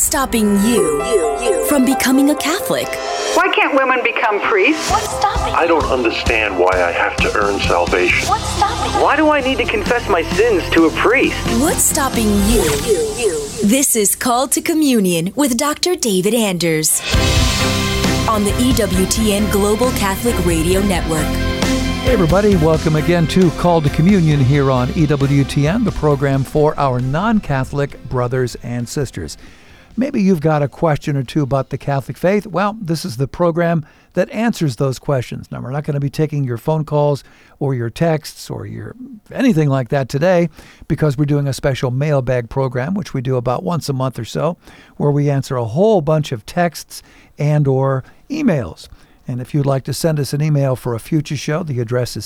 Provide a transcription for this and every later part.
stopping you from becoming a Catholic? Why can't women become priests? What's stopping you? I don't understand why I have to earn salvation. What's stopping you? Why do I need to confess my sins to a priest? What's stopping you? This is Called to Communion with Dr. David Anders on the EWTN Global Catholic Radio Network. Hey everybody, welcome again to Called to Communion here on EWTN, the program for our non-Catholic brothers and sisters. Maybe you've got a question or two about the Catholic faith. Well, this is the program that answers those questions. Now, we're not going to be taking your phone calls or your texts or your anything like that today because we're doing a special mailbag program, which we do about once a month or so, where we answer a whole bunch of texts and or emails. And if you'd like to send us an email for a future show, the address is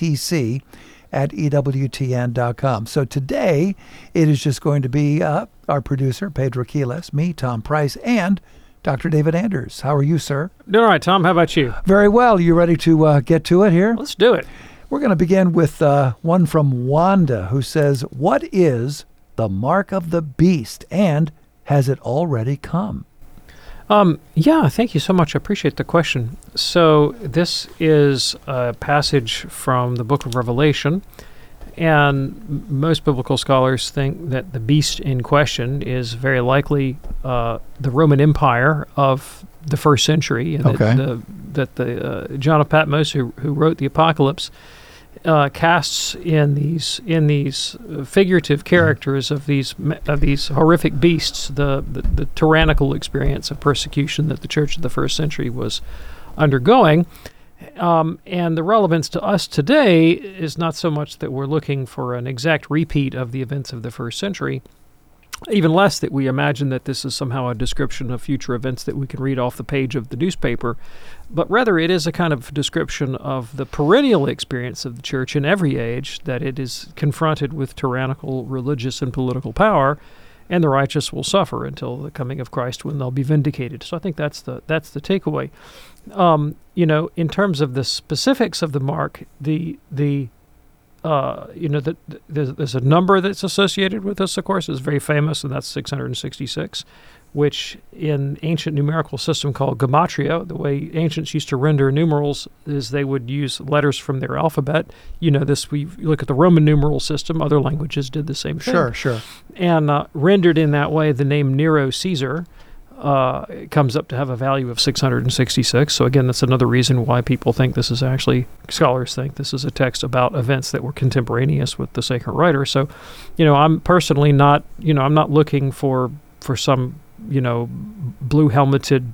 ctc@ewtn.com. So today, it is just going to be our producer, Pedro Quiles, me, Tom Price, and Dr. David Anders. How are you, sir? Doing all right, Tom. How about you? Very well. You ready to get to it here? Let's do it. We're going to begin with one from Wanda, who says, what is the mark of the beast, and has it already come? Yeah, thank you so much. I appreciate the question. So this is a passage from the book of Revelation, and most biblical scholars think that the beast in question is very likely the Roman Empire of the first century, and that John of Patmos, who wrote the Apocalypse, casts in these figurative characters of these horrific beasts the tyrannical experience of persecution that the Church of the first century was undergoing, and the relevance to us today is not so much that we're looking for an exact repeat of the events of the first century, even less that we imagine that this is somehow a description of future events that we can read off the page of the newspaper, but rather it is a kind of description of the perennial experience of the Church in every age, that it is confronted with tyrannical religious and political power, and the righteous will suffer until the coming of Christ, when they'll be vindicated. So I think that's the takeaway. In terms of the specifics of the mark, there's a number that's associated with this, of course, is very famous, and that's 666, which in ancient numerical system called gematria, the way ancients used to render numerals is they would use letters from their alphabet. You look at the Roman numeral system, other languages did the same thing. Sure. And rendered in that way, the name Nero Caesar comes up to have a value of 666. So again, that's another reason why people think this is actually, scholars think this is a text about events that were contemporaneous with the sacred writer. So, I'm personally not, I'm not looking for some, blue helmeted,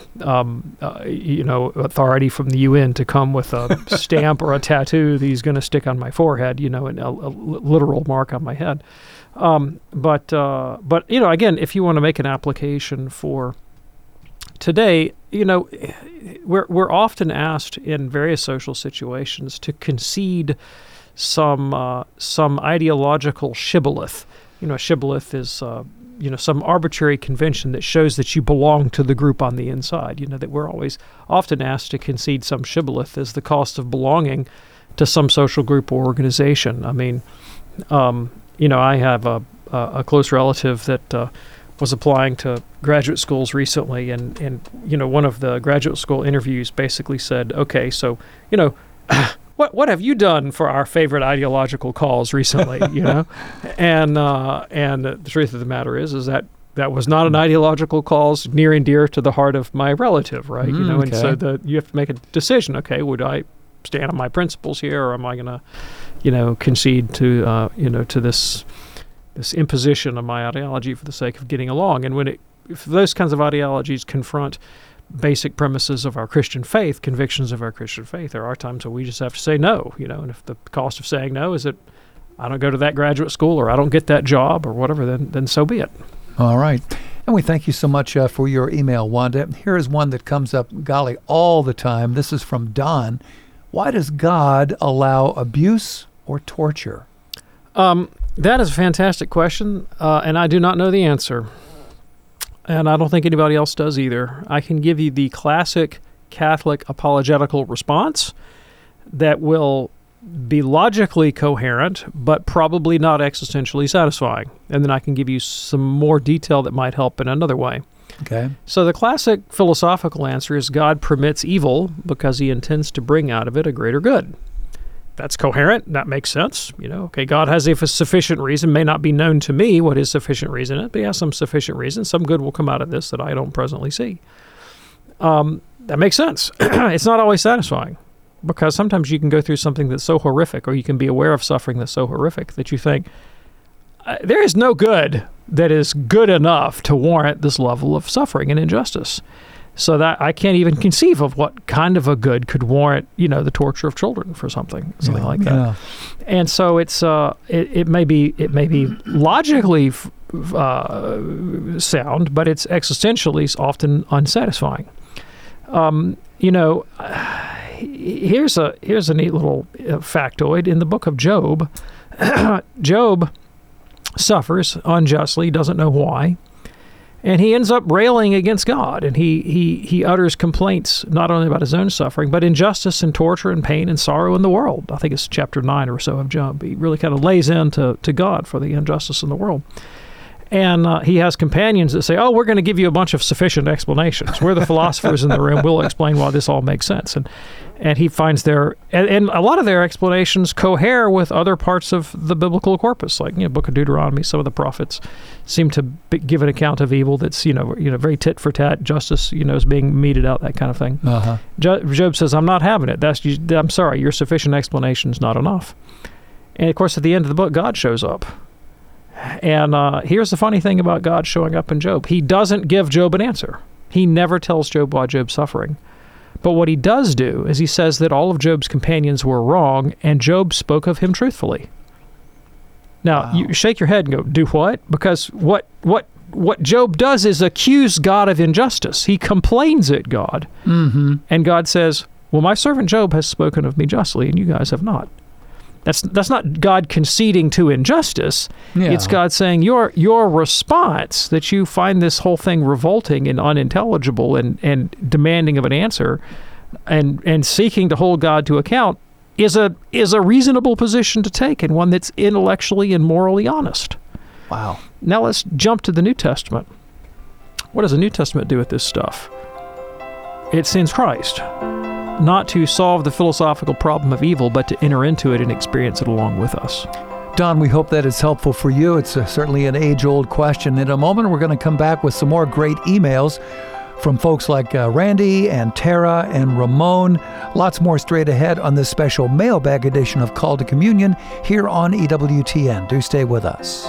authority from the UN to come with a stamp or a tattoo that he's going to stick on my forehead, and a literal mark on my head. But again, if you want to make an application for today, we're often asked in various social situations to concede some ideological shibboleth. A shibboleth is some arbitrary convention that shows that you belong to the group on the inside. That we're always often asked to concede some shibboleth as the cost of belonging to some social group or organization. I mean, I have a close relative that was applying to graduate schools recently, and one of the graduate school interviews basically said, okay, so, what have you done for our favorite ideological cause recently, And the truth of the matter is that was not an ideological cause near and dear to the heart of my relative, right? And so you have to make a decision, okay, would I stand on my principles here, or am I going to concede to to this imposition of my ideology for the sake of getting along? And if those kinds of ideologies confront basic premises of our Christian faith, convictions of our Christian faith, there are times when we just have to say no, and if the cost of saying no is that I don't go to that graduate school or I don't get that job or whatever, then so be it. All right. And we thank you so much for your email, Wanda. Here is one that comes up, golly, all the time. This is from Don. Why does God allow abuse or torture? That is a fantastic question, and I do not know the answer. And I don't think anybody else does either. I can give you the classic Catholic apologetical response that will be logically coherent, but probably not existentially satisfying. And then I can give you some more detail that might help in another way. Okay. So the classic philosophical answer is God permits evil because he intends to bring out of it a greater good. That's coherent. That makes sense. Okay, God has a sufficient reason. May not be known to me what his sufficient reason is, but he has some sufficient reason. Some good will come out of this that I don't presently see. That makes sense. It's not always satisfying, because sometimes you can go through something that's so horrific, or you can be aware of suffering that's so horrific that you think, there is no good that is good enough to warrant this level of suffering and injustice. So that I can't even conceive of what kind of a good could warrant, the torture of children for something like that. Yeah. And so it's it may be logically sound, but it's existentially often unsatisfying. Here's a neat little factoid in the book of Job. Job suffers unjustly, doesn't know why. And he ends up railing against God, and he utters complaints not only about his own suffering, but injustice and torture and pain and sorrow in the world. I think it's chapter 9 or so of Job. He really kind of lays into God for the injustice in the world. And he has companions that say, oh, we're going to give you a bunch of sufficient explanations. We're the philosophers in the room. We'll explain why this all makes sense. And he finds and a lot of their explanations cohere with other parts of the biblical corpus, like Book of Deuteronomy. Some of the prophets seem to give an account of evil that's very tit for tat. Justice is being meted out, that kind of thing. Uh-huh. Job says, I'm not having it. I'm sorry, your sufficient explanation is not enough. And of course, at the end of the book, God shows up. And here's the funny thing about God showing up in Job. He doesn't give Job an answer. He never tells Job why Job's suffering. But what he does do is he says that all of Job's companions were wrong, and Job spoke of him truthfully. Now, You shake your head and go, do what? Because what Job does is accuse God of injustice. He complains at God. Mm-hmm. And God says, well, my servant Job has spoken of me justly, and you guys have not. That's not God conceding to injustice. Yeah. It's God saying your response, that you find this whole thing revolting and unintelligible and demanding of an answer and seeking to hold God to account is a reasonable position to take, and one that's intellectually and morally honest. Wow. Now let's jump to the New Testament. What does the New Testament do with this stuff? It sends Christ, not to solve the philosophical problem of evil, but to enter into it and experience it along with us. Don, we hope that it's helpful for you. It's certainly an age-old question. In a moment, we're going to come back with some more great emails from folks like Randy and Tara and Ramon. Lots more straight ahead on this special mailbag edition of Call to Communion here on EWTN. Do stay with us.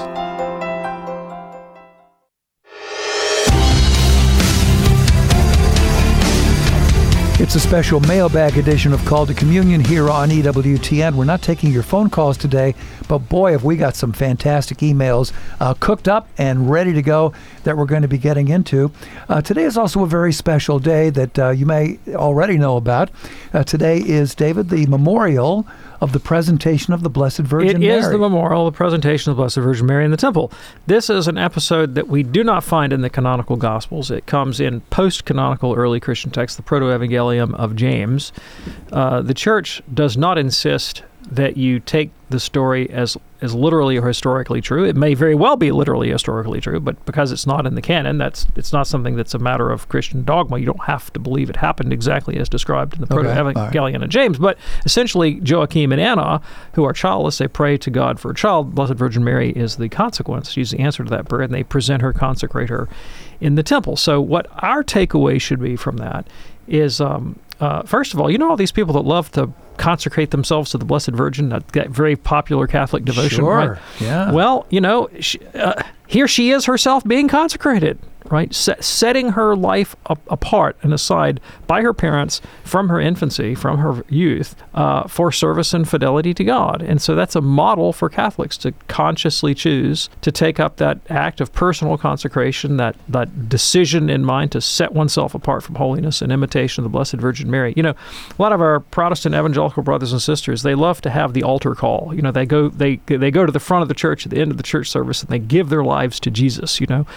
It's a special mailbag edition of Call to Communion here on EWTN. We're not taking your phone calls today, but boy, have we got some fantastic emails cooked up and ready to go that we're going to be getting into. Today is also a very special day that you may already know about. Today is, David, the memorial of the presentation of the Blessed Virgin Mary. It is the memorial of the presentation of the Blessed Virgin Mary in the temple. This is an episode that we do not find in the canonical Gospels. It comes in post-canonical early Christian texts, the Proto-Evangelium of James. The Church does not insist that you take the story as literally or historically true. It may very well be literally historically true, but because it's not in the canon, it's not something that's a matter of Christian dogma. You don't have to believe it happened exactly as described in the Proto-Evangelion of James. But essentially, Joachim and Anna, who are childless, they pray to God for a child. Blessed Virgin Mary is the consequence. She's the answer to that prayer, and they present her, consecrate her in the temple. So what our takeaway should be from that is, first of all, all these people that love to consecrate themselves to the Blessed Virgin, that very popular Catholic devotion. Sure, right? Yeah. Well, here she is herself being consecrated, right? Setting her life apart and aside by her parents from her infancy, from her youth, for service and fidelity to God. And so that's a model for Catholics to consciously choose to take up that act of personal consecration, that decision in mind to set oneself apart from holiness in imitation of the Blessed Virgin Mary. A lot of our Protestant evangelical brothers and sisters, they love to have the altar call. They go to the front of the church at the end of the church service and they give their lives to Jesus,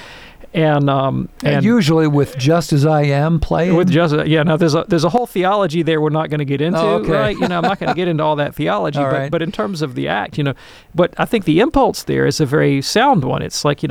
And usually with Just As I Am playing? With just, now there's a whole theology there we're not going to get into, okay. right? I'm not going to get into all that theology, but in terms of the act, but I think the impulse there is a very sound one. It's like,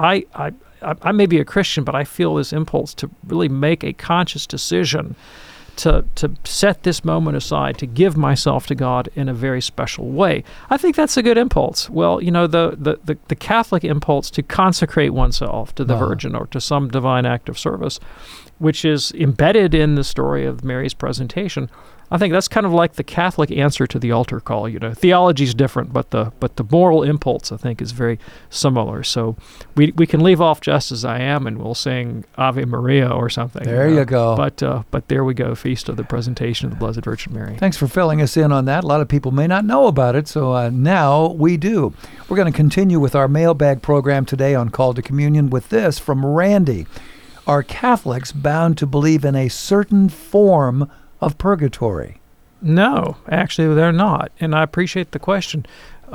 I may be a Christian, but I feel this impulse to really make a conscious decision to set this moment aside, to give myself to God in a very special way. I think that's a good impulse. Well, the Catholic impulse to consecrate oneself to the Virgin or to some divine act of service, which is embedded in the story of Mary's presentation, I think that's kind of like the Catholic answer to the altar call. Theology is different, but the moral impulse, I think, is very similar. So we can leave off Just As I Am, and we'll sing Ave Maria or something. There you go. But there we go, Feast of the Presentation of the Blessed Virgin Mary. Thanks for filling us in on that. A lot of people may not know about it, so now we do. We're going to continue with our mailbag program today on Call to Communion with this from Randy. Are Catholics bound to believe in a certain form of purgatory? No, actually they're not, and I appreciate the question.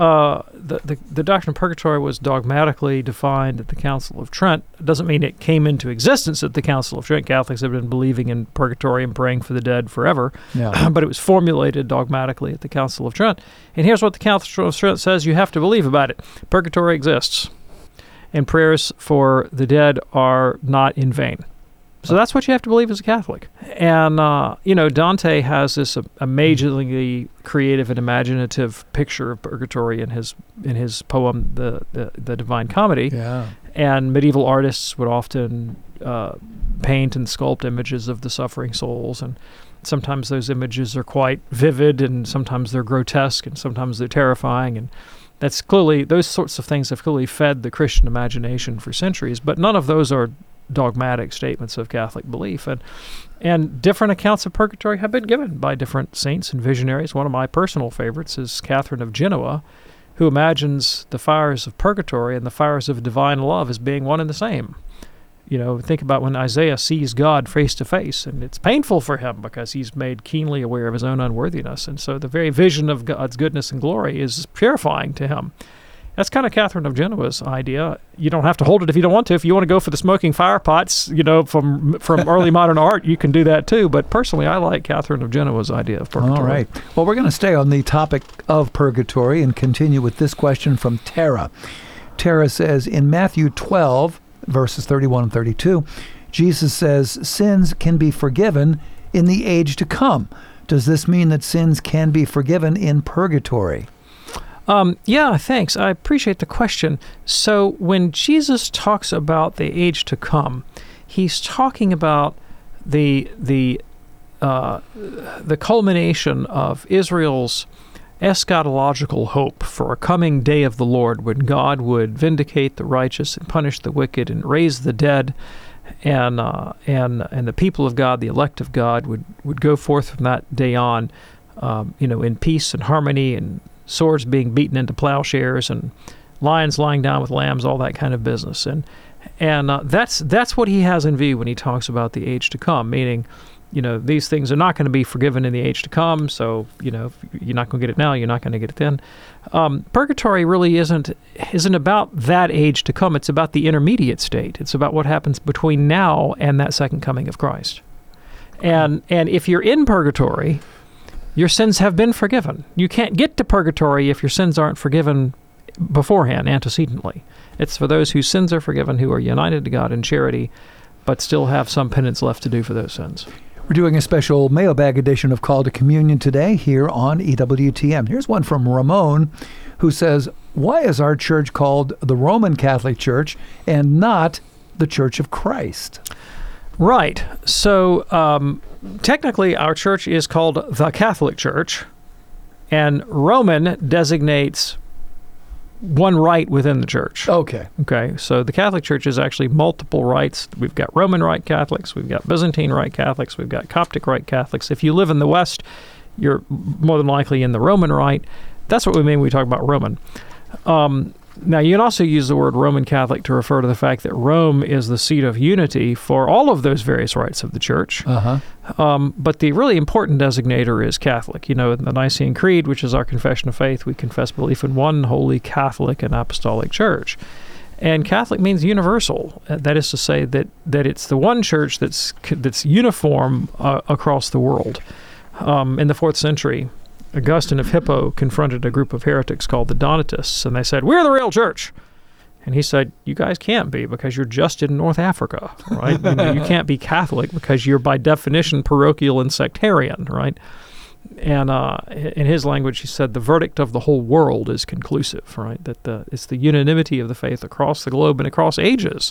The doctrine of purgatory was dogmatically defined at the Council of Trent. It doesn't mean it came into existence at the Council of Trent. Catholics have been believing in purgatory and praying for the dead forever, but it was formulated dogmatically at the Council of Trent. And here's what the Council of Trent says you have to believe about it. Purgatory exists, and prayers for the dead are not in vain. So that's what you have to believe as a Catholic. And, Dante has this amazingly creative and imaginative picture of purgatory in his poem, the Divine Comedy. Yeah. And medieval artists would often paint and sculpt images of the suffering souls. And sometimes those images are quite vivid, and sometimes they're grotesque, and sometimes they're terrifying. And that's clearly, those sorts of things have clearly fed the Christian imagination for centuries. But none of those are dogmatic statements of Catholic belief, and different accounts of purgatory have been given by different saints and visionaries. One of my personal favorites is Catherine of Genoa, who imagines the fires of purgatory and the fires of divine love as being one and the same. Think about when Isaiah sees God face to face, and it's painful for him because he's made keenly aware of his own unworthiness, and so the very vision of God's goodness and glory is purifying to him. That's kind of Catherine of Genoa's idea. You don't have to hold it if you don't want to. If you want to go for the smoking fire pots, from early modern art, you can do that too. But personally, I like Catherine of Genoa's idea of purgatory. All right. Well, we're going to stay on the topic of purgatory and continue with this question from Tara. Tara says, in Matthew 12, verses 31 and 32, Jesus says, sins can be forgiven in the age to come. Does this mean that sins can be forgiven in purgatory? Yeah, thanks. I appreciate the question. So when Jesus talks about the age to come, he's talking about the culmination of Israel's eschatological hope for a coming day of the Lord, when God would vindicate the righteous and punish the wicked and raise the dead, and the people of God, the elect of God, would go forth from that day on, in peace and harmony, and swords being beaten into plowshares, and lions lying down with lambs, all that kind of business. And that's what he has in view when he talks about the age to come, meaning, these things are not going to be forgiven in the age to come, so, if you're not going to get it now, you're not going to get it then. Purgatory really isn't about that age to come. It's about the intermediate state. It's about what happens between now and that second coming of Christ. And if you're in purgatory, your sins have been forgiven. You can't get to purgatory if your sins aren't forgiven beforehand, antecedently. It's for those whose sins are forgiven, who are united to God in charity, but still have some penance left to do for those sins. We're doing a special mailbag edition of Call to Communion today here on EWTN. Here's one from Ramon, who says, why is our church called the Roman Catholic Church and not the Church of Christ? Right. So technically our church is called the Catholic Church, and Roman designates one rite within the church. Okay. So the Catholic Church is actually multiple rites. We've got Roman Rite Catholics, we've got Byzantine Rite Catholics, we've got Coptic Rite Catholics. If you live in the West, you're more than likely in the Roman Rite. That's what we mean when we talk about Roman. Now, you can also use the word Roman Catholic to refer to the fact that Rome is the seat of unity for all of those various rites of the church. But the really important designator is Catholic. In the Nicene Creed, which is our confession of faith, we confess belief in one holy Catholic and apostolic church. And Catholic means universal. That is to say that it's the one church that's uniform across the world. In the 4th century, Augustine of Hippo confronted a group of heretics called the Donatists, and they said, "We're the real church." And he said, "You guys can't be, because you're just in North Africa, right? You can't be Catholic because you're by definition parochial and sectarian, right?" And in his language, he said, "The verdict of the whole world is conclusive," right? That it's the unanimity of the faith across the globe and across ages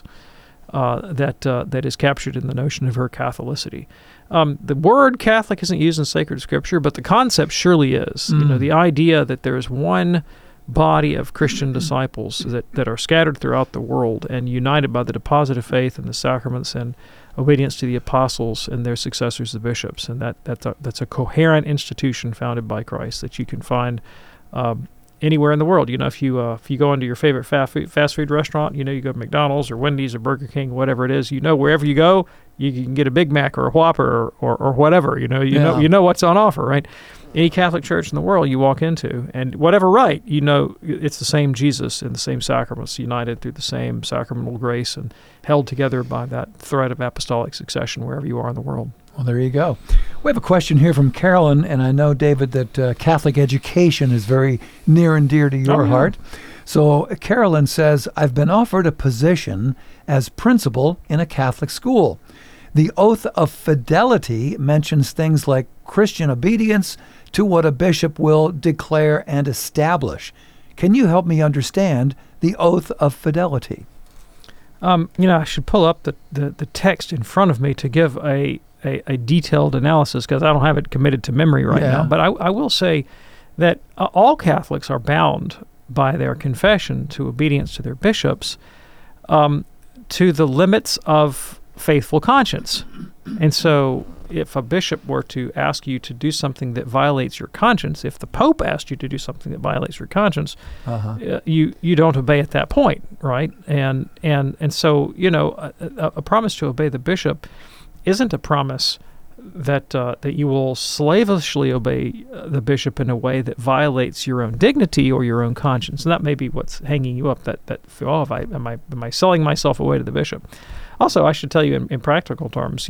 that is captured in the notion of her Catholicity. The word Catholic isn't used in sacred scripture, but the concept surely is. The idea that there is one body of Christian disciples that are scattered throughout the world and united by the deposit of faith and the sacraments and obedience to the apostles and their successors, the bishops, and that's a coherent institution founded by Christ that you can find anywhere in the world. If you go into your favorite fast food restaurant, you go to McDonald's or Wendy's or Burger King, whatever it is, wherever you go, you can get a Big Mac or a Whopper or whatever. You know what's on offer, right? Any Catholic church in the world you walk into, and whatever rite, it's the same Jesus and the same sacraments, united through the same sacramental grace and held together by that thread of apostolic succession wherever you are in the world. Well, there you go. We have a question here from Carolyn, and I know, David, that Catholic education is very near and dear to your heart. So Carolyn says, "I've been offered a position as principal in a Catholic school. The oath of fidelity mentions things like Christian obedience to what a bishop will declare and establish. Can you help me understand the oath of fidelity?" I should pull up the text in front of me to give a detailed analysis, because I don't have it committed to memory right now. But I will say that all Catholics are bound by their confession to obedience to their bishops to the limits of faithful conscience. And so if a bishop were to ask you to do something that violates your conscience, if the Pope asked you to do something that violates your conscience, you don't obey at that point, right? And so a promise to obey the bishop isn't a promise that you will slavishly obey the bishop in a way that violates your own dignity or your own conscience. And that may be what's hanging you up. Am I selling myself away to the bishop? Also, I should tell you in practical terms,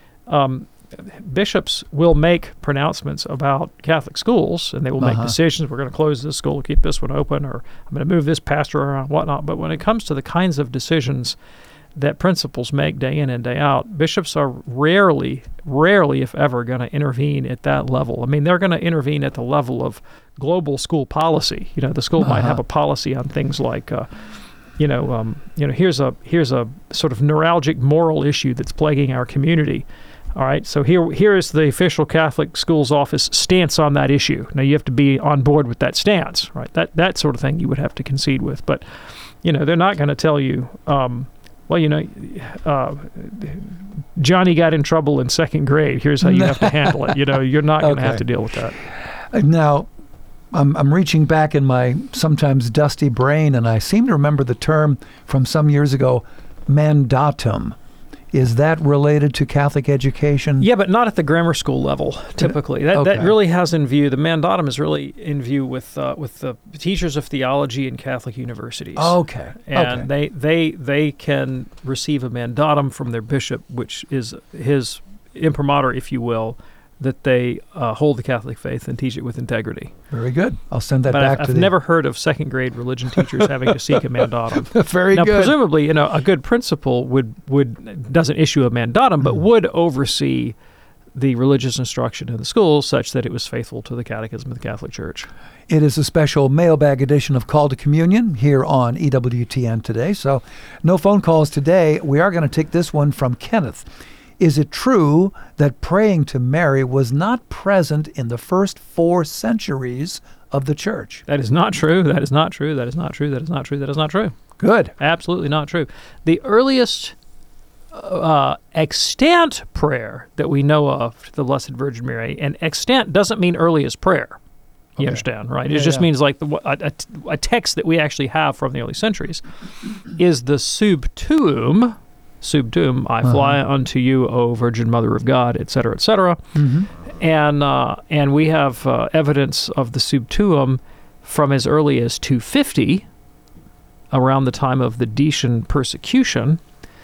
bishops will make pronouncements about Catholic schools, and they will make decisions. We're going to close this school, keep this one open, or I'm going to move this pastor around, whatnot. But when it comes to the kinds of decisions that principals make day in and day out, bishops are rarely, if ever, going to intervene at that level. I mean, they're going to intervene at the level of global school policy. The school might have a policy on things like here's a sort of neuralgic moral issue that's plaguing our community. All right, so here is the official Catholic schools office stance on that issue. Now you have to be on board with that stance, right? That sort of thing you would have to concede with. But they're not going to tell you, Johnny got in trouble in 2nd grade. Here's how you have to handle it. You're not going to have to deal with that. Now, I'm reaching back in my sometimes dusty brain, and I seem to remember the term from some years ago, mandatum. Is that related to Catholic education? Yeah, but not at the grammar school level, typically. That really has in view, the mandatum is really in view with the teachers of theology in Catholic universities. Okay. And they can receive a mandatum from their bishop, which is his imprimatur, if you will, that they hold the Catholic faith and teach it with integrity. Very good. I'll send that back to I've never heard of 2nd grade religion teachers having to seek a mandatum. Very good. Now, presumably, a good principal doesn't issue a mandatum, but would oversee the religious instruction in the schools such that it was faithful to the Catechism of the Catholic Church. It is a special mailbag edition of Call to Communion here on EWTN today. So no phone calls today. We are going to take this one from Kenneth. Is it true that praying to Mary was not present in the first 4 centuries of the church? That is not true. That is not true. That is not true. That is not true. That is not true. Good. Absolutely not true. The earliest extant prayer that we know of to the Blessed Virgin Mary, and extant doesn't mean earliest prayer. You understand, right? It just means like a text that we actually have from the early centuries is the Sub Tuum, I fly unto you, O Virgin Mother of God, etc., etc. And we have evidence of the Sub Tuum from as early as 250 around the time of the Decian persecution.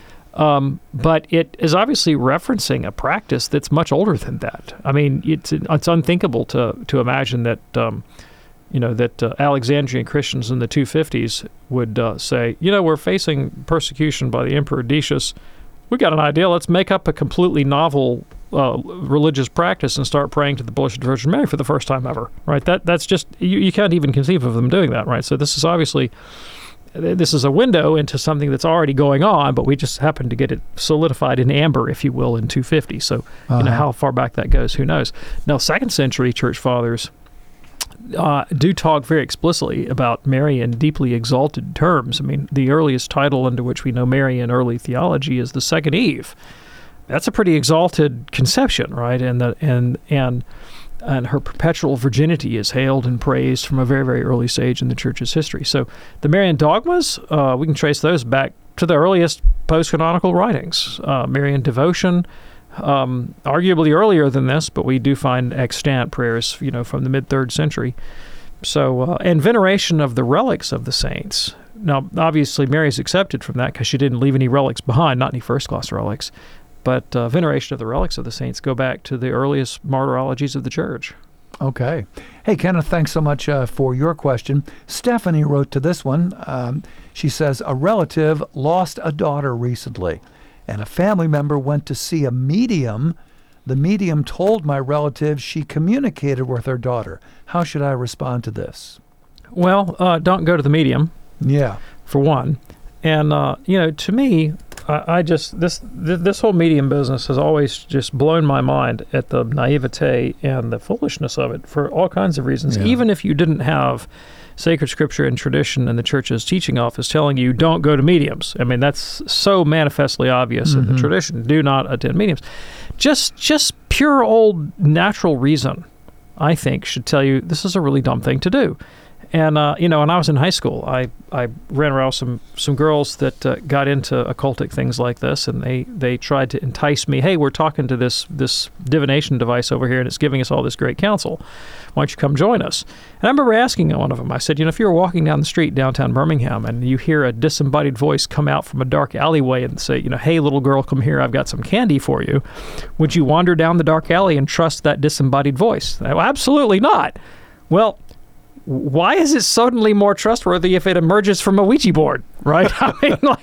But it is obviously referencing a practice that's much older than that. I mean, it's unthinkable to imagine that that Alexandrian Christians in the 250s would say, we're facing persecution by the Emperor Decius. We got an idea. Let's make up a completely novel religious practice and start praying to the Blessed Virgin Mary for the first time ever. Right? That's just you can't even conceive of them doing that. Right? So this is obviously. This is a window into something that's already going on, but we just happen to get it solidified in amber, if you will, in 250. So, how far back that goes, who knows? Now, 2nd century church fathers do talk very explicitly about Mary in deeply exalted terms. I mean, the earliest title under which we know Mary in early theology is the Second Eve. That's a pretty exalted conception, right? And her perpetual virginity is hailed and praised from a very, very early stage in the Church's history. So the Marian dogmas, we can trace those back to the earliest post-canonical writings. Marian devotion, arguably earlier than this, but we do find extant prayers, from the mid-3rd century. So, and veneration of the relics of the saints. Now, obviously, Mary's accepted from that because she didn't leave any relics behind, not any first-class relics. But veneration of the relics of the saints go back to the earliest martyrologies of the Church. Okay. Hey, Kenneth, thanks so much for your question. Stephanie wrote to this one. She says, a relative lost a daughter recently, and a family member went to see a medium. The medium told my relative she communicated with her daughter. How should I respond to this? Well, Don't go to the medium. Yeah. For one. And, to me, I just this whole medium business has always just blown my mind at the naivete and the foolishness of it for all kinds of reasons. Yeah. Even if you didn't have sacred scripture and tradition and the Church's teaching office telling you don't go to mediums. I mean, that's so manifestly obvious in the tradition. Do not attend mediums. Just pure old natural reason, I think, should tell you this is a really dumb thing to do. And, when I was in high school, I ran around some girls that got into occultic things like this, and they tried to entice me, hey, we're talking to this divination device over here, and it's giving us all this great counsel. Why don't you come join us? And I remember asking one of them, I said, if you were walking down the street downtown Birmingham, and you hear a disembodied voice come out from a dark alleyway and say, hey, little girl, come here, I've got some candy for you, would you wander down the dark alley and trust that disembodied voice? Well, absolutely not. Well, why is it suddenly more trustworthy if it emerges from a Ouija board, right? I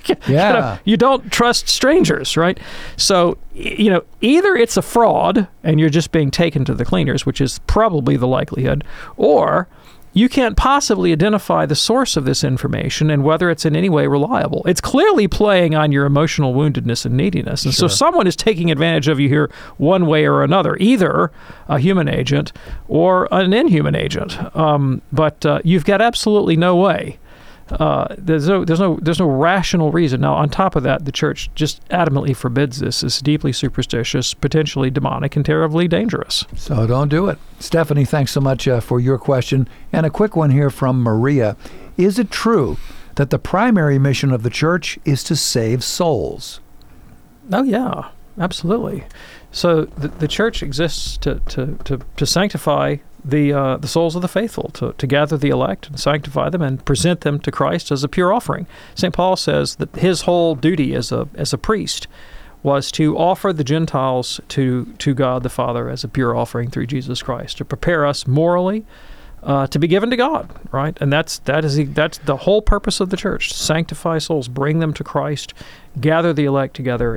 mean, you don't trust strangers, right? So, either it's a fraud and you're just being taken to the cleaners, which is probably the likelihood, or you can't possibly identify the source of this information and whether it's in any way reliable. It's clearly playing on your emotional woundedness and neediness. And so someone is taking advantage of you here one way or another, either a human agent or an inhuman agent. But you've got absolutely no way. There's no rational reason. Now, on top of that, the Church just adamantly forbids this. It's deeply superstitious, potentially demonic, and terribly dangerous. So don't do it. Stephanie, thanks so much for your question. And a quick one here from Maria. Is it true that the primary mission of the Church is to save souls? Oh, yeah, absolutely. So the Church exists to sanctify the souls of the faithful, to gather the elect and sanctify them and present them to Christ as a pure offering. St. Paul says that his whole duty as a priest was to offer the Gentiles to God the Father as a pure offering through Jesus Christ, to prepare us morally to be given to God, right? And that's the whole purpose of the Church: sanctify souls, bring them to Christ, gather the elect together,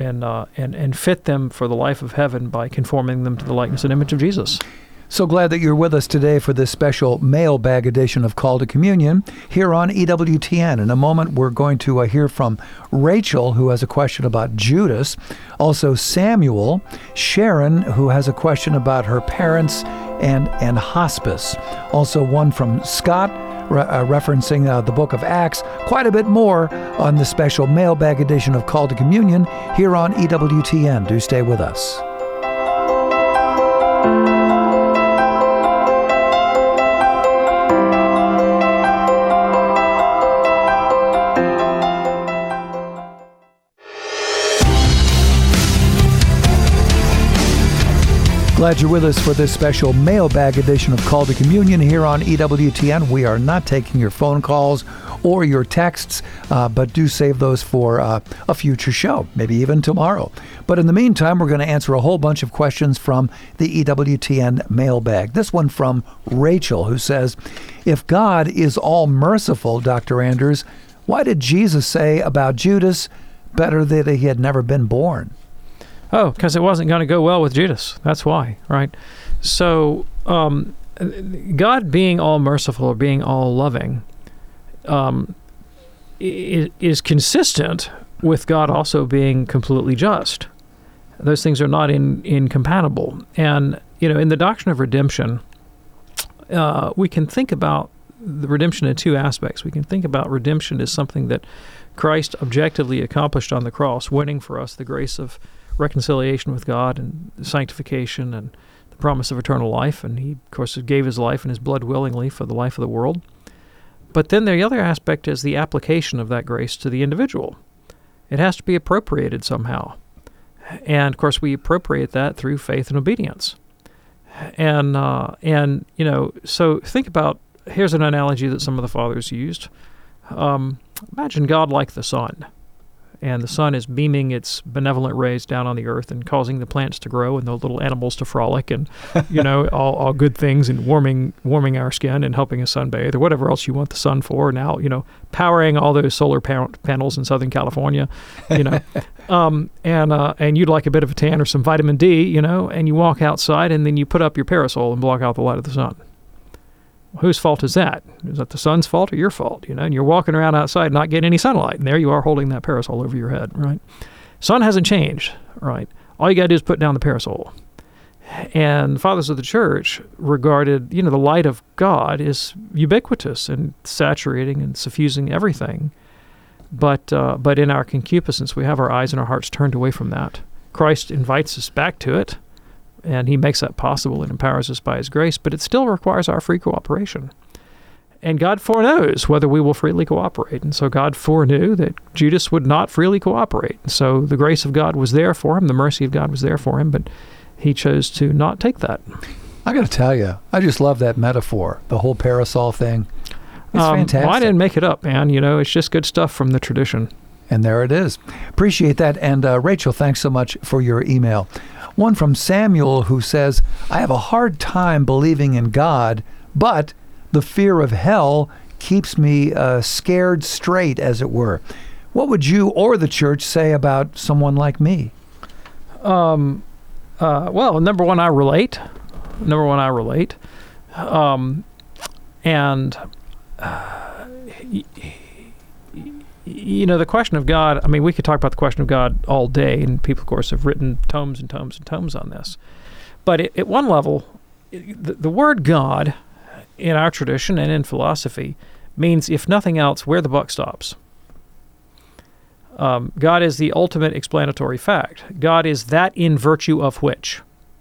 and fit them for the life of heaven by conforming them to the likeness and image of Jesus. So glad that you're with us today for this special mailbag edition of Call to Communion here on EWTN. In a moment, we're going to hear from Rachel, who has a question about Judas, also Samuel, Sharon, who has a question about her parents and hospice, also one from Scott, referencing the book of Acts. Quite a bit more on the special mailbag edition of Call to Communion here on EWTN. Do stay with us. Glad you're with us for this special mailbag edition of Call to Communion here on EWTN. We are not taking your phone calls or your texts, but do save those for a future show, maybe even tomorrow. But in the meantime, we're going to answer a whole bunch of questions from the EWTN mailbag. This one from Rachel, who says, if God is all merciful, Dr. Anders, why did Jesus say about Judas, better that he had never been born? Oh, because it wasn't going to go well with Judas. That's why, right? So God being all merciful or being all loving is consistent with God also being completely just. Those things are not incompatible. And, in the doctrine of redemption, we can think about the redemption in two aspects. We can think about redemption as something that Christ objectively accomplished on the cross, winning for us the grace of reconciliation with God and sanctification and the promise of eternal life. And he, of course, gave his life and his blood willingly for the life of the world. But then the other aspect is the application of that grace to the individual. It has to be appropriated somehow. And, of course, we appropriate that through faith and obedience. And so think about, here's an analogy that some of the fathers used. Imagine God like the sun. And the sun is beaming its benevolent rays down on the earth and causing the plants to grow and the little animals to frolic and, all good things, and warming our skin and helping us sunbathe or whatever else you want the sun for. Now, powering all those solar panels in Southern California, and you'd like a bit of a tan or some vitamin D, and you walk outside and then you put up your parasol and block out the light of the sun. Whose fault is that? Is that the sun's fault or your fault? And you're walking around outside not getting any sunlight, and there you are holding that parasol over your head, right? Sun hasn't changed, right? All you got to do is put down the parasol. And the fathers of the church regarded, the light of God is ubiquitous and saturating and suffusing everything. But in our concupiscence, we have our eyes and our hearts turned away from that. Christ invites us back to it, and he makes that possible and empowers us by his grace, but it still requires our free cooperation. And God foreknows whether we will freely cooperate. And so God foreknew that Judas would not freely cooperate. And so the grace of God was there for him, the mercy of God was there for him, but he chose to not take that. I got to tell you, I just love that metaphor, the whole parasol thing. It's fantastic. Well, I didn't make it up, man. It's just good stuff from the tradition. And there it is. Appreciate that. And Rachel, thanks so much for your email. One from Samuel, who says, I have a hard time believing in God, but the fear of hell keeps me scared straight, as it were. What would you or the church say about someone like me? Well, number one, I relate. The question of God, we could talk about the question of God all day, and people, of course, have written tomes and tomes and tomes on this. But at one level, the word God in our tradition and in philosophy means, if nothing else, where the buck stops. God is the ultimate explanatory fact. God is that in virtue of which.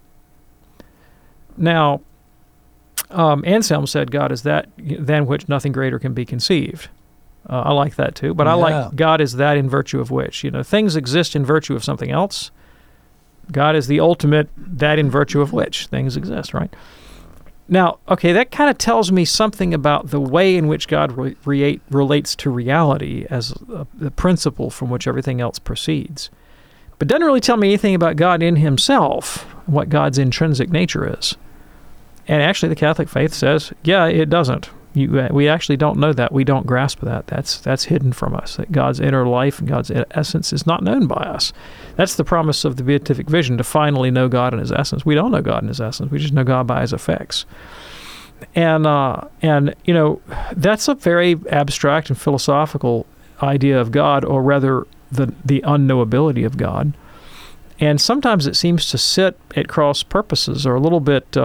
Now, Anselm said God is that than which nothing greater can be conceived. I like that too, but I like God is that in virtue of which. Things exist in virtue of something else. God is the ultimate that in virtue of which things exist, right? Now, okay, that kind of tells me something about the way in which God relates to reality as the principle from which everything else proceeds. But doesn't really tell me anything about God in himself, what God's intrinsic nature is. And actually the Catholic faith says, yeah, it doesn't. We actually don't know that. We don't grasp that. That's hidden from us. That God's inner life and God's essence is not known by us. That's the promise of the beatific vision, to finally know God in his essence. We don't know God in his essence. We just know God by his effects. And that's a very abstract and philosophical idea of God, or rather the unknowability of God. And sometimes it seems to sit at cross purposes, or a little bit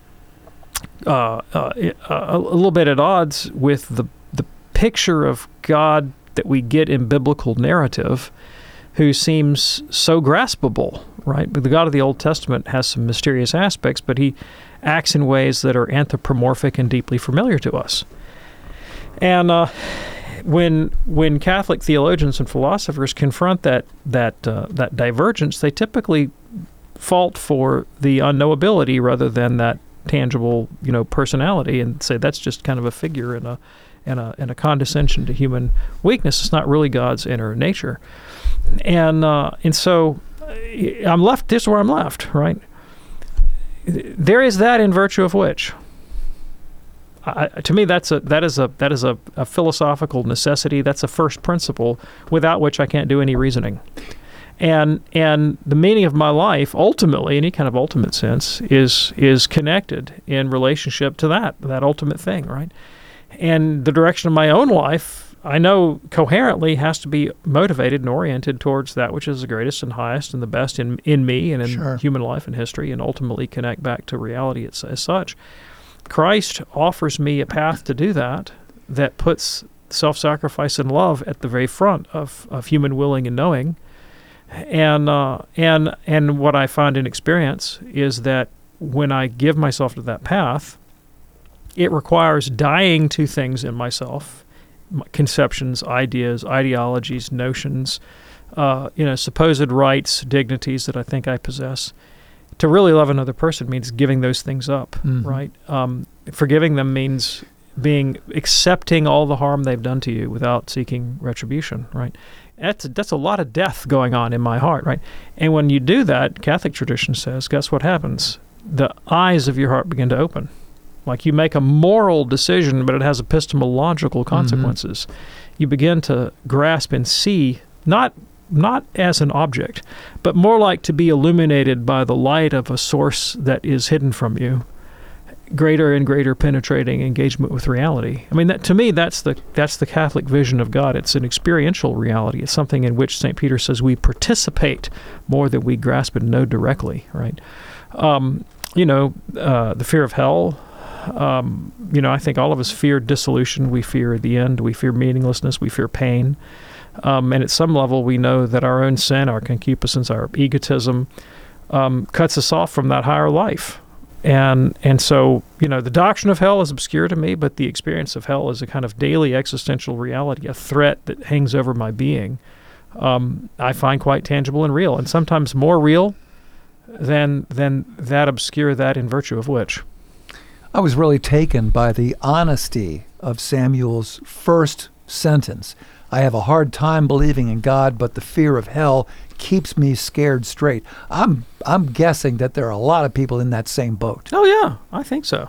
at odds with the picture of God that we get in biblical narrative, who seems so graspable, right? But the God of the Old Testament has some mysterious aspects, but he acts in ways that are anthropomorphic and deeply familiar to us. And when Catholic theologians and philosophers confront that divergence, they typically fault for the unknowability rather than that tangible, personality, and say that's just kind of a figure in and a condescension to human weakness. It's not really God's inner nature. And so I'm left. This is where I'm left, right? There is that in virtue of which, to me, that is a philosophical necessity. That's a first principle without which I can't do any reasoning. And the meaning of my life, ultimately, any kind of ultimate sense, is connected in relationship to that ultimate thing, right? And the direction of my own life, I know coherently has to be motivated and oriented towards that which is the greatest and highest and the best in me and in human life and history, and ultimately connect back to reality as such. Christ offers me a path to do that puts self-sacrifice and love at the very front of human willing and knowing. And what I find in experience is that when I give myself to that path, it requires dying to things in myself, conceptions, ideas, ideologies, notions, supposed rights, dignities that I think I possess. To really love another person means giving those things up, right? Forgiving them means accepting all the harm they've done to you without seeking retribution, right? That's a lot of death going on in my heart, right? And when you do that, Catholic tradition says, guess what happens? The eyes of your heart begin to open. Like you make a moral decision, but it has epistemological consequences. You begin to grasp and see, not as an object, but more like to be illuminated by the light of a source that is hidden from you. Greater and greater penetrating engagement with reality. I mean, to me, that's the Catholic vision of God. It's an experiential reality. It's something in which St. Peter says we participate more than we grasp and know directly, right? The fear of hell. I think all of us fear dissolution. We fear the end. We fear meaninglessness. We fear pain. And at some level, we know that our own sin, our concupiscence, our egotism cuts us off from that higher life. And so, the doctrine of hell is obscure to me, but the experience of hell is a kind of daily existential reality, a threat that hangs over my being, I find quite tangible and real, and sometimes more real than that obscure, that in virtue of which. I was really taken by the honesty of Samuel's first sentence. I have a hard time believing in God, but the fear of hell keeps me scared straight. I'm guessing that there are a lot of people in that same boat. Oh, yeah. I think so.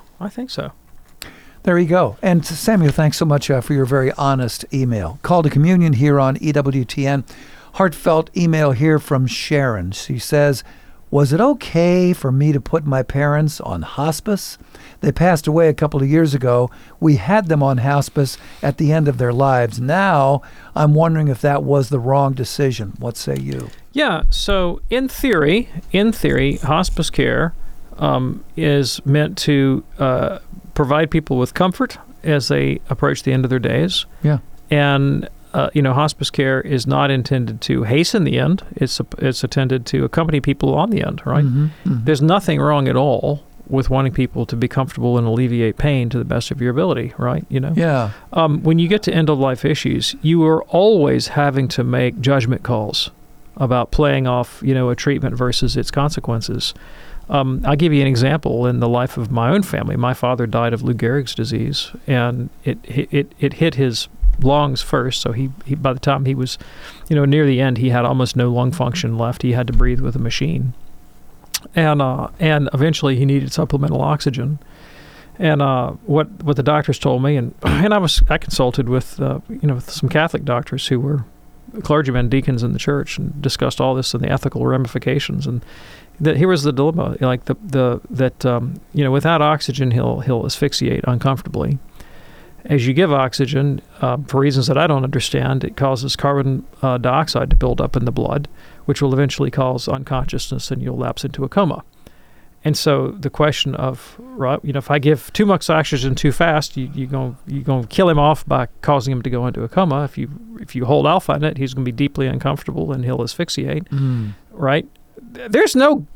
There you go. And Samuel, thanks so much for your very honest email. Call to Communion here on EWTN. Heartfelt email here from Sharon. She says, was it okay for me to put my parents on hospice? They passed away a couple of years ago. We had them on hospice at the end of their lives. Now, I'm wondering if that was the wrong decision. What say you? Yeah, so in theory, hospice care is meant to provide people with comfort as they approach the end of their days. Yeah. And hospice care is not intended to hasten the end. It's intended to accompany people on the end, right? There's nothing wrong at all with wanting people to be comfortable and alleviate pain to the best of your ability, right? Yeah. When you get to end-of-life issues, you are always having to make judgment calls about playing off, a treatment versus its consequences. I'll give you an example in the life of my own family. My father died of Lou Gehrig's disease, and it hit his lungs first. So he by the time he was, near the end, he had almost no lung function left. He had to breathe with a machine. And eventually he needed supplemental oxygen. And what the doctors told me, and I consulted with with some Catholic doctors who were clergymen, deacons in the church, and discussed all this and the ethical ramifications. And here was the dilemma: like without oxygen he'll asphyxiate uncomfortably. As you give oxygen, for reasons that I don't understand, it causes carbon dioxide to build up in the blood, which will eventually cause unconsciousness, and you'll lapse into a coma. And so the question of, if I give too much oxygen too fast, you're going to kill him off by causing him to go into a coma. If you hold alpha in it, he's going to be deeply uncomfortable and he'll asphyxiate, right? There's no,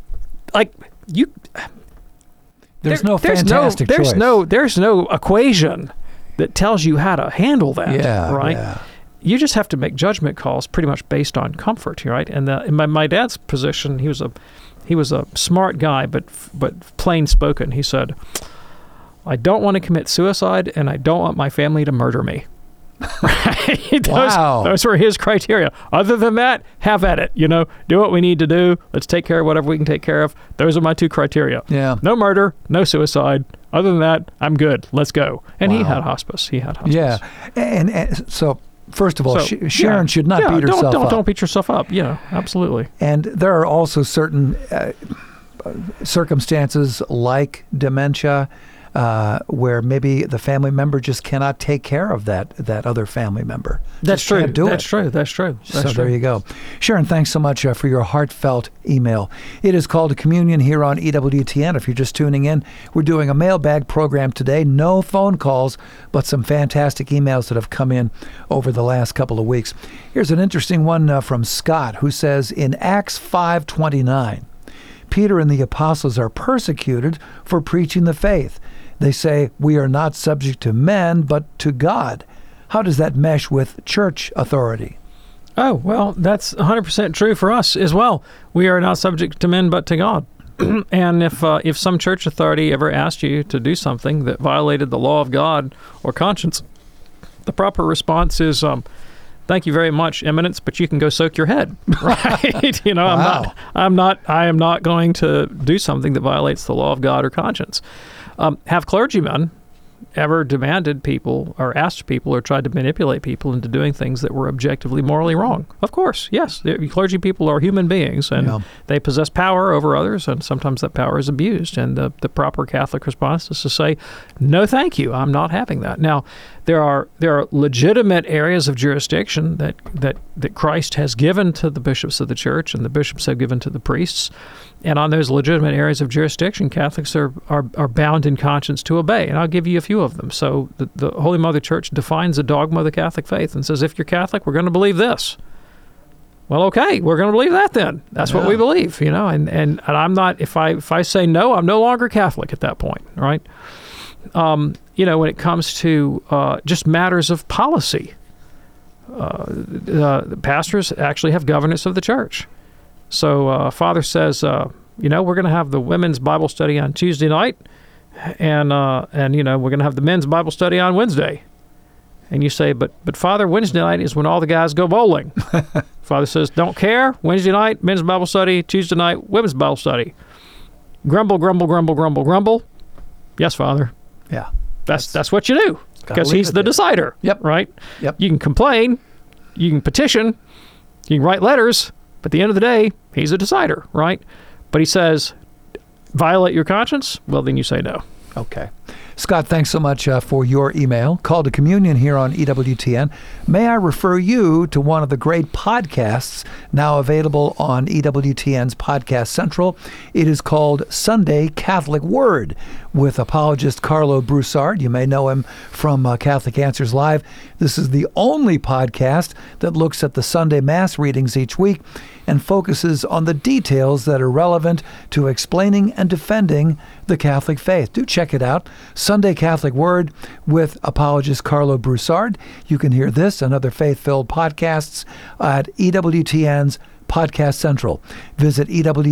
There's no fantastic choice. There's no equation that tells you how to handle that, right? Yeah. You just have to make judgment calls pretty much based on comfort, right? And in my dad's position, he was a smart guy, but plain spoken. He said, I don't want to commit suicide, and I don't want my family to murder me. Right? Those were his criteria. Other than that, have at it. Do what we need to do. Let's take care of whatever we can take care of. Those are my 2 criteria. Yeah. No murder, no suicide. Other than that, I'm good. Let's go. And he had hospice. Yeah. And so, first of all, Sharon should not beat herself up. Don't beat yourself up. Yeah, absolutely. And there are also certain circumstances like dementia where maybe the family member just cannot take care of that other family member. That's true. That's true. There you go. Sharon, thanks so much for your heartfelt email. It is Call to Communion here on EWTN. If you're just tuning in, we're doing a mailbag program today. No phone calls, but some fantastic emails that have come in over the last couple of weeks. Here's an interesting one from Scott, who says, in Acts 5:29, Peter and the apostles are persecuted for preaching the faith. They say, we are not subject to men, but to God. How does that mesh with church authority? Oh, well, that's 100% true for us as well. We are not subject to men, but to God. And if some church authority ever asked you to do something that violated the law of God or conscience, the proper response is, thank you very much, Eminence, but you can go soak your head, right? Wow. I am not going to do something that violates the law of God or conscience. Have clergymen ever demanded people or asked people or tried to manipulate people into doing things that were objectively morally wrong? Of course, yes. Clergy people are human beings, and they possess power over others, and sometimes that power is abused. And the proper Catholic response is to say, no, thank you, I'm not having that. Now, there are legitimate areas of jurisdiction that Christ has given to the bishops of the church, and the bishops have given to the priests. And on those legitimate areas of jurisdiction, Catholics are bound in conscience to obey. And I'll give you a few of them. So the Holy Mother Church defines a dogma of the Catholic faith and says, if you're Catholic, we're going to believe this. Well, okay, we're going to believe that then. That's what we believe, And I'm not, if I say no, I'm no longer Catholic at that point, right? When it comes to just matters of policy, the pastors actually have governance of the church. So Father says, we're going to have the women's Bible study on Tuesday night, and we're going to have the men's Bible study on Wednesday. And you say, but Father, Wednesday night is when all the guys go bowling. Father says, don't care. Wednesday night, men's Bible study. Tuesday night, women's Bible study. Grumble, grumble, grumble, grumble, grumble. Yes, Father. Yeah. That's what you do, because he's the decider. Yep. Right? Yep. You can complain. You can petition. You can write letters. But at the end of the day, he's a decider, right? But he says, violate your conscience? Well, then you say no. Okay. Scott, thanks so much for your email. Call to Communion here on EWTN. May I refer you to one of the great podcasts now available on EWTN's Podcast Central. It is called Sunday Catholic Word with apologist Carlo Broussard. You may know him from Catholic Answers Live. This is the only podcast that looks at the Sunday Mass readings each week and focuses on the details that are relevant to explaining and defending the Catholic faith. Do check it out. Sunday Catholic Word with apologist Carlo Broussard. You can hear this and other faith-filled podcasts at EWTN's Podcast Central. Visit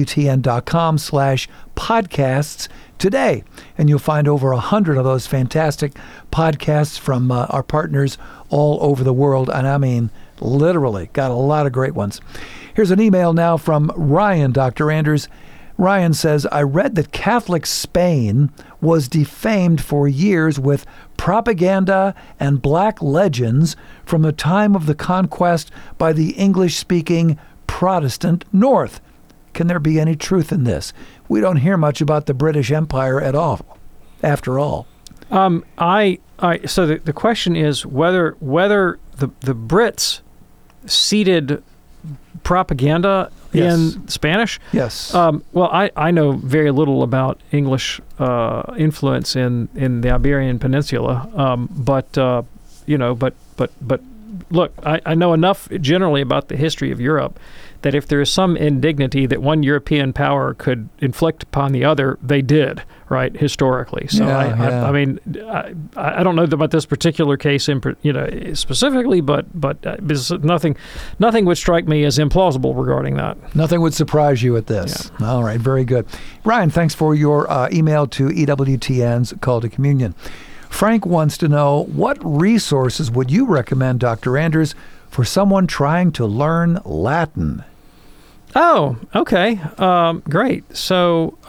EWTN.com/podcasts today, and you'll find over 100 of those fantastic podcasts from our partners all over the world, and I mean literally got a lot of great ones. Here's an email now from Ryan, Dr. Anders. Ryan says, I read that Catholic Spain was defamed for years with propaganda and black legends from the time of the conquest by the English-speaking Protestant North. Can there be any truth in this? We don't hear much about the British Empire at all, after all. So the question is whether the Brits seeded propaganda in Spanish? Yes. Well, I know very little about English influence in the Iberian Peninsula, but look, I know enough generally about the history of Europe that if there is some indignity that one European power could inflict upon the other, they did, right, historically. So I mean, I don't know about this particular case specifically, but nothing would strike me as implausible regarding that. Nothing would surprise you at this. Yeah. All right, very good. Ryan, thanks for your email to EWTN's Call to Communion. Frank wants to know, what resources would you recommend, Dr. Anders, for someone trying to learn Latin? Oh, okay. Great. So,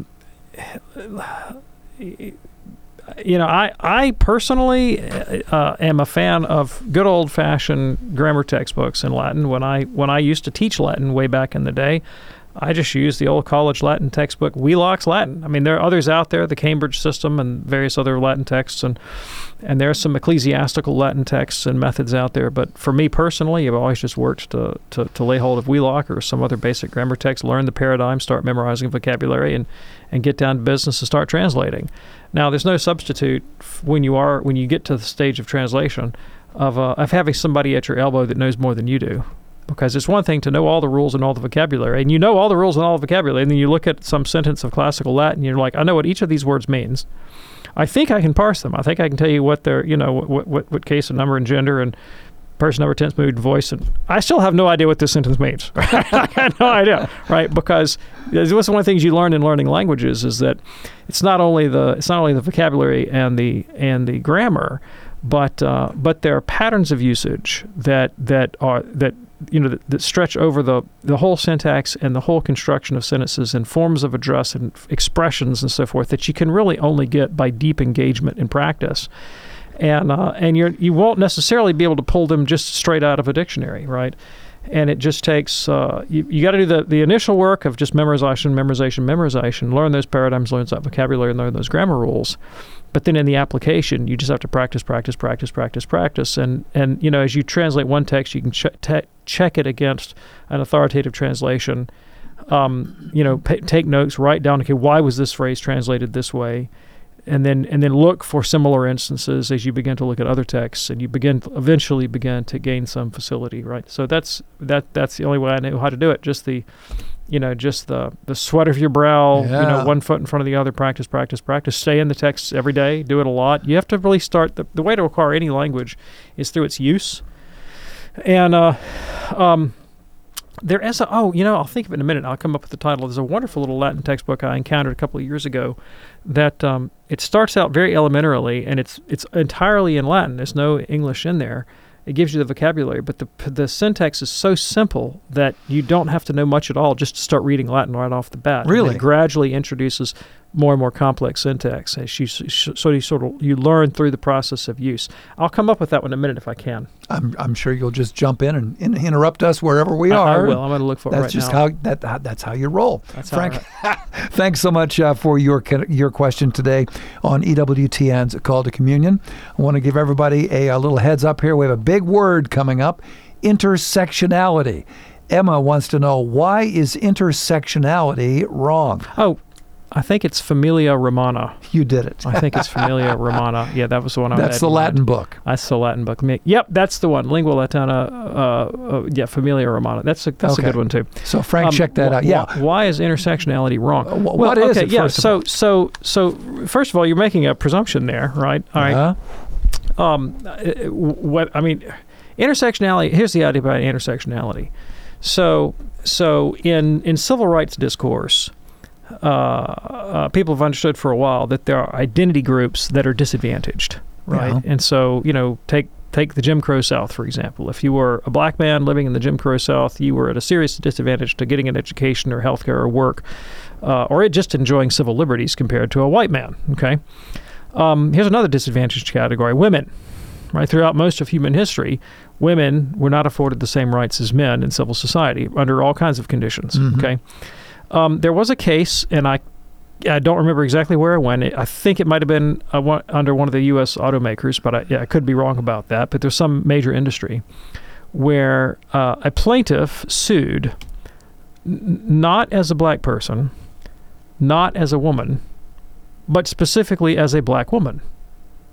I personally am a fan of good old-fashioned grammar textbooks in Latin. When I used to teach Latin way back in the day, I just used the old college Latin textbook, Wheelock's Latin. I mean, there are others out there, the Cambridge system and various other Latin texts, and there are some ecclesiastical Latin texts and methods out there. But for me personally, I've always just worked to lay hold of Wheelock or some other basic grammar text, learn the paradigm, start memorizing vocabulary, and get down to business and start translating. Now, there's no substitute when you get to the stage of translation of having somebody at your elbow that knows more than you do. Because it's one thing to know all the rules and all the vocabulary, and you know all the rules and all the vocabulary, and then you look at some sentence of classical Latin, and you're like, I know what each of these words means. I think I can parse them. I think I can tell you what they're, what case and number and gender and person, number, tense, mood, and voice, and I still have no idea what this sentence means. I had no idea, right? Because it was one of the things you learn in learning languages is that it's not only the vocabulary and the grammar, but there are patterns of usage that stretch over the whole syntax and the whole construction of sentences and forms of address and expressions and so forth that you can really only get by deep engagement in practice. And you won't necessarily be able to pull them just straight out of a dictionary, right? And it just takes, you got to do the initial work of just memorization, learn those paradigms, learn that vocabulary, and learn those grammar rules. But then in the application, you just have to practice. And as you translate one text, you can check it against an authoritative translation. Take notes, write down, okay, why was this phrase translated this way? And then look for similar instances as you begin to look at other texts, and you eventually begin to gain some facility, right? So that's the only way I know how to do it. Just the sweat of your brow, 1 foot in front of the other, practice. Stay in the texts every day, do it a lot. You have to really start, the way to acquire any language is through its use. And there is I'll think of it in a minute. I'll come up with the title. There's a wonderful little Latin textbook I encountered a couple of years ago that it starts out very elementarily, and it's entirely in Latin. There's no English in there. It gives you the vocabulary, but the syntax is so simple that you don't have to know much at all just to start reading Latin right off the bat. Really? And it gradually introduces more and more complex syntax as you learn through the process of use. I'll come up with that one in a minute if I can. I'm sure you'll just jump in and interrupt us wherever we are. I will. I'm going to look for it right now. That's how you roll. That's Frank, thanks so much for your question today on EWTN's Call to Communion. I want to give everybody a little heads up here. We have a big word coming up, intersectionality. Emma wants to know, why is intersectionality wrong? Oh, I think it's Familia Romana. You did it. I think it's Familia Romana. Yeah, that was the one I had. That's the Latin book. That's the Latin book. Yep, that's the one. Lingua Latana, Familia Romana. That's a good one too. So Frank, check that out. Yeah. Why is intersectionality wrong? What is it? Yeah. So first of all, you're making a presumption there, right? All right. Intersectionality. Here's the idea about intersectionality. So in civil rights discourse, people have understood for a while that there are identity groups that are disadvantaged, right? Yeah. And so, take the Jim Crow South, for example. If you were a black man living in the Jim Crow South, you were at a serious disadvantage to getting an education or healthcare or work, or just enjoying civil liberties compared to a white man, okay? Here's another disadvantaged category, women. Right, throughout most of human history, women were not afforded the same rights as men in civil society under all kinds of conditions, okay? There was a case, and I don't remember exactly where it went. I think it might have been under one of the U.S. automakers, but I could be wrong about that. But there's some major industry where a plaintiff sued not as a black person, not as a woman, but specifically as a black woman.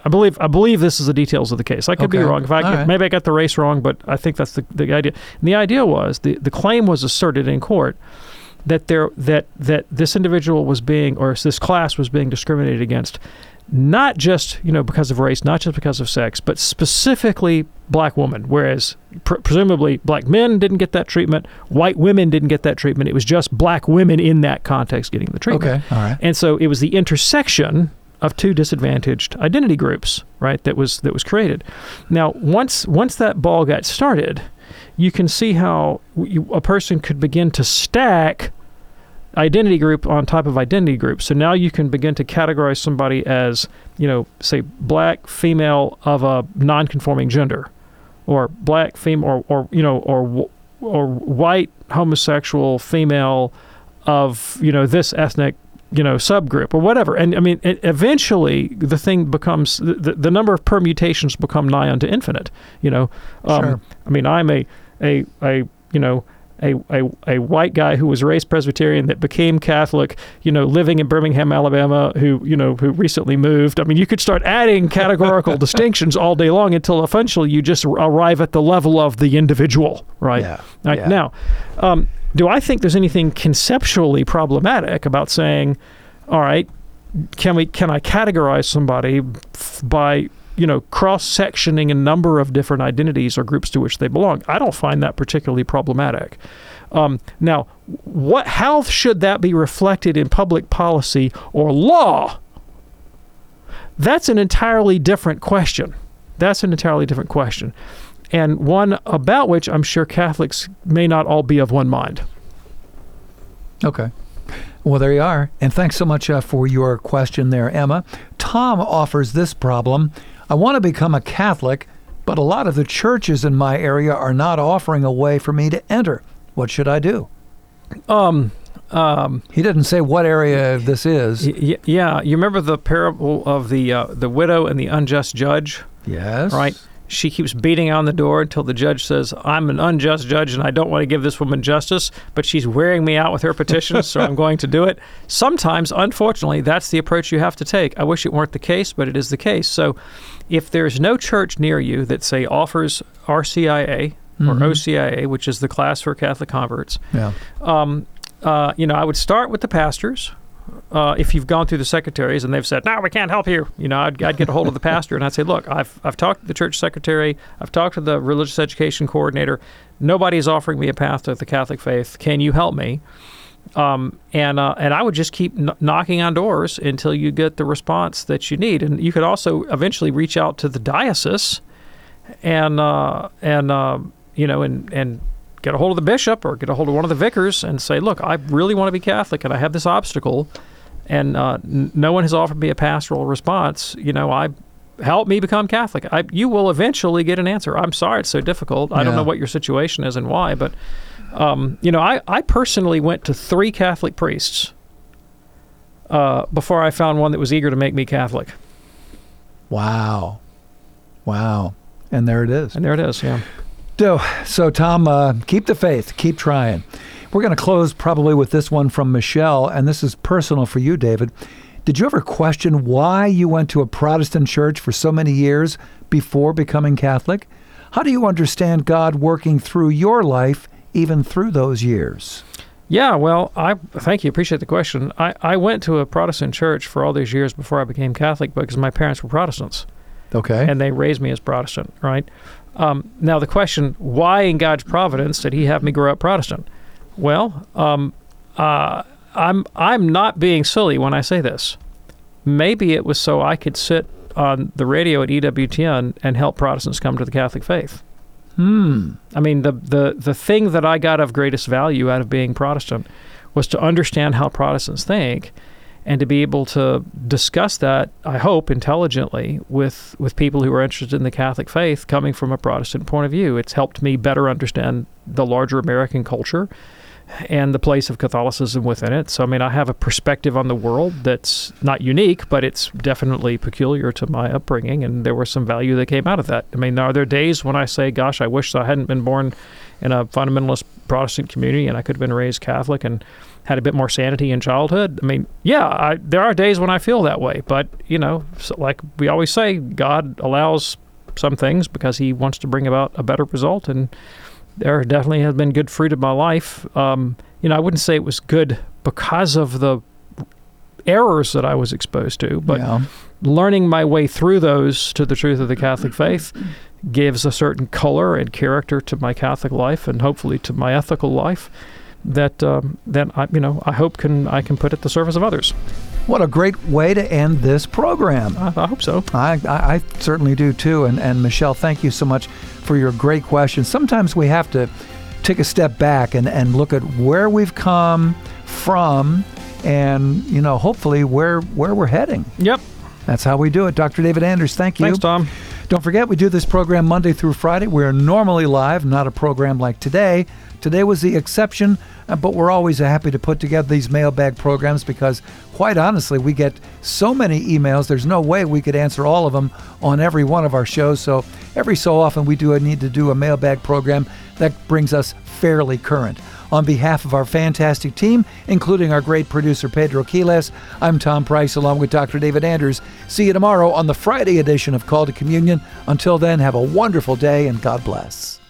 I believe this is the details of the case. I could be wrong. Maybe I got the race wrong, but I think that's the idea. And the idea was the claim was asserted in court that this individual was being, or this class was being discriminated against, not just because of race, not just because of sex, but specifically black women. Whereas presumably black men didn't get that treatment, white women didn't get that treatment. It was just black women in that context getting the treatment. Okay, all right. And so it was the intersection of two disadvantaged identity groups, right? That was created. Now, once that ball got started, you can see how a person could begin to stack identity group on top of identity group. So now you can begin to categorize somebody as, say, black female of a non-conforming gender, or black female, or white homosexual female of this ethnic subgroup or whatever. And I mean, eventually the thing becomes the number of permutations become nigh unto infinite. Sure. I mean, I'm a white guy who was raised Presbyterian that became Catholic, living in Birmingham, Alabama, who recently moved. I mean, you could start adding categorical distinctions all day long until eventually you just arrive at the level of the individual, right? Yeah. Right. Yeah. Now, do I think there's anything conceptually problematic about saying, all right, can I categorize somebody by cross-sectioning a number of different identities or groups to which they belong? I don't find that particularly problematic. Now, how should that be reflected in public policy or law? That's an entirely different question. And one about which I'm sure Catholics may not all be of one mind. Okay. Well, there you are. And thanks so much for your question there, Emma. Tom offers this problem. I want to become a Catholic, but a lot of the churches in my area are not offering a way for me to enter. What should I do? He didn't say what area this is. Yeah. You remember the parable of the widow and the unjust judge? Yes. Right? She keeps beating on the door until the judge says, I'm an unjust judge and I don't want to give this woman justice, but she's wearing me out with her petitions, so I'm going to do it. Sometimes, unfortunately, that's the approach you have to take. I wish it weren't the case, but it is the case. So if there's no church near you that, say, offers RCIA or OCIA, which is the class for Catholic converts, I would start with the pastors. If you've gone through the secretaries and they've said, no, we can't help you, I'd get a hold of the pastor and I'd say, look, I've talked to the church secretary, I've talked to the religious education coordinator, nobody's offering me a path to the Catholic faith. Can you help me? And I would just keep knocking on doors until you get the response that you need. And you could also eventually reach out to the diocese and get a hold of the bishop or get a hold of one of the vicars and say, look, I really want to be Catholic and I have this obstacle and no one has offered me a pastoral response. Help me become Catholic. You will eventually get an answer. I'm sorry it's so difficult. I don't know what your situation is and why, but I personally went to 3 Catholic priests before I found one that was eager to make me Catholic. Wow. And there it is. Yeah. So Tom, keep the faith. Keep trying. We're going to close probably with this one from Michelle, and this is personal for you, David. Did you ever question why you went to a Protestant church for so many years before becoming Catholic? How do you understand God working through your life even through those years? Yeah, well, thank you. Appreciate the question. I went to a Protestant church for all these years before I became Catholic because my parents were Protestants. Okay. And they raised me as Protestant, right? Now the question, why in God's providence did he have me grow up Protestant? Well, I'm not being silly when I say this. Maybe it was so I could sit on the radio at EWTN and help Protestants come to the Catholic faith. I mean, the thing that I got of greatest value out of being Protestant was to understand how Protestants think and to be able to discuss that, I hope, intelligently with people who are interested in the Catholic faith coming from a Protestant point of view. It's helped me better understand the larger American culture and the place of Catholicism within it. So, I mean, I have a perspective on the world that's not unique, but it's definitely peculiar to my upbringing, and there was some value that came out of that. I mean, are there days when I say, gosh, I wish I hadn't been born in a fundamentalist Protestant community, and I could have been raised Catholic and had a bit more sanity in childhood. I mean, yeah, there are days when I feel that way, but, like we always say, God allows some things because he wants to bring about a better result, and there definitely has been good fruit in my life. I wouldn't say it was good because of the errors that I was exposed to, but learning my way through those to the truth of the Catholic faith gives a certain color and character to my Catholic life, and hopefully to my ethical life that I hope I can put at the service of others. What a great way to end this program. I hope so. I certainly do too. And Michelle, thank you so much for your great questions. Sometimes we have to take a step back and look at where we've come from and, hopefully where we're heading. Yep. That's how we do it. Dr. David Anders, thank you. Thanks, Tom. Don't forget, we do this program Monday through Friday. We're normally live, not a program like today. Today was the exception, but we're always happy to put together these mailbag programs because, quite honestly, we get so many emails. There's no way we could answer all of them on every one of our shows. So every so often we need to do a mailbag program that brings us fairly current. On behalf of our fantastic team, including our great producer Pedro Quiles, I'm Tom Price along with Dr. David Anders. See you tomorrow on the Friday edition of Call to Communion. Until then, have a wonderful day and God bless.